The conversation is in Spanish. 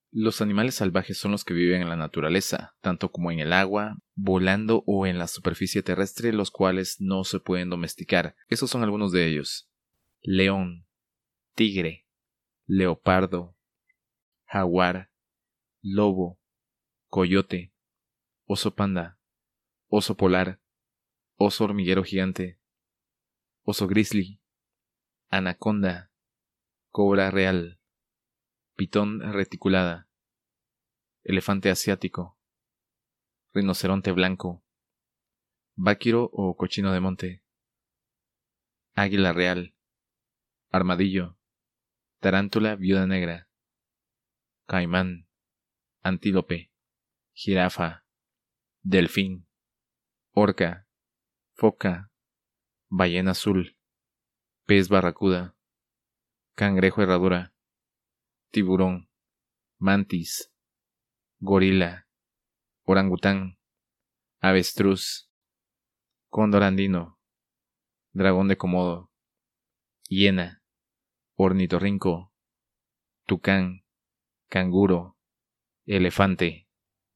Los animales salvajes son los que viven en la naturaleza, tanto como en el agua, volando o en la superficie terrestre, los cuales no se pueden domesticar. Esos son algunos de ellos: león, tigre, leopardo, jaguar, lobo, coyote, oso panda, oso polar, oso hormiguero gigante, oso grizzly, anaconda, cobra real, pitón reticulada, elefante asiático, rinoceronte blanco, váquiro o cochino de monte, águila real, armadillo, tarántula viuda negra, caimán, antílope, jirafa, delfín, orca, foca, ballena azul, pez barracuda, cangrejo herradura, tiburón, mantis, gorila, orangután, avestruz, cóndor andino, dragón de Komodo, hiena, ornitorrinco, tucán, canguro, elefante,